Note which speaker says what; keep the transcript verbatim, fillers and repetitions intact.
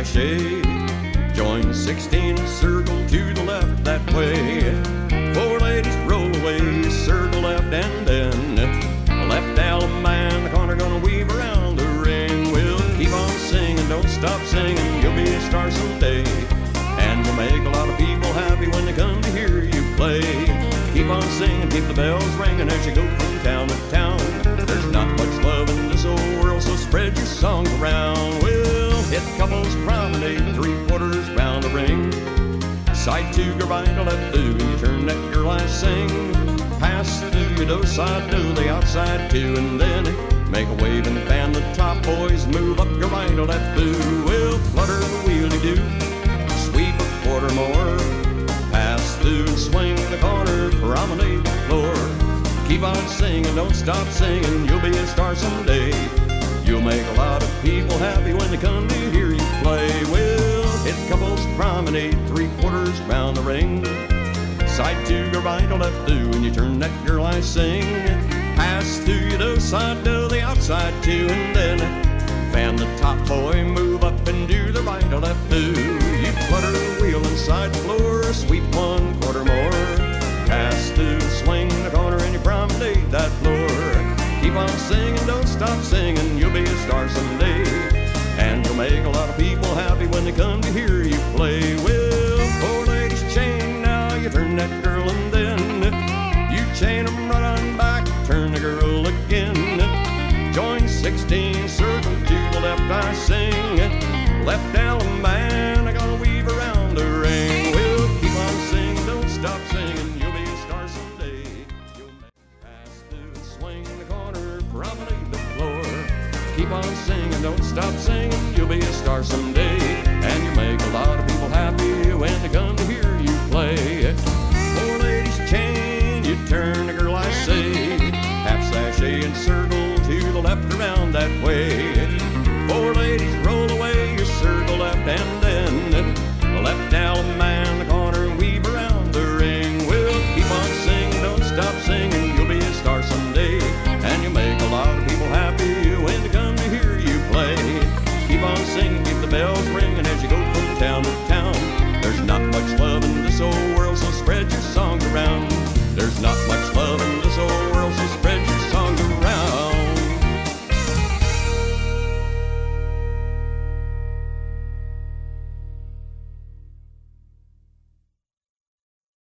Speaker 1: cachet. Join sixteen, circle to the left that way. Four ladies roll away, circle left and then left Alabama in the corner, gonna weave around the ring. We'll keep on singing, don't stop singing, you'll be a star someday. And you'll make a lot of people happy when they come to hear you play. Keep on singing, keep the bells ringing as you go from town to town. There's not much love in this old world, so spread your songs around. We'll hit couples promenade, three quarters round the ring. Side two, go right or left through, and you turn that girl I sing. Pass through, you do side do, the outside two, and then make a wave and fan the top boys. Move up, go right or left through. We'll flutter the wheelie-doo, sweep a quarter more. Pass through and swing the corner, promenade the floor. Keep on singing, don't stop singing, you'll be a star someday. You'll make a lot of people happy when they come to hear you play. We'll hit couples promenade, three quarters round the ring. Side two, go right or left through, and you turn that girl I sing. Pass through, you do side do, the outside two, and then fan the top boy, move up and do the right or left through. You flutter the wheel inside the floor, sweep one quarter more. Pass through, swing the corner, and you promenade that floor. Keep on singing, don't stop singing, you'll be a star someday. And you'll make a lot of people happy when they come to hear you play. Well, four ladies chain, now you turn that girl and then you chain them right on back, turn the girl again. Join sixteen, circle to the left I sing. Left Alabama, I gonna weave around the ring. We'll keep on singing, don't stop singing, you'll be a star someday. You'll pass through, swing the corner, promenade the floor. Keep on singing, don't stop singing, you'll be a star someday. And you make a lot of people happy when they come to hear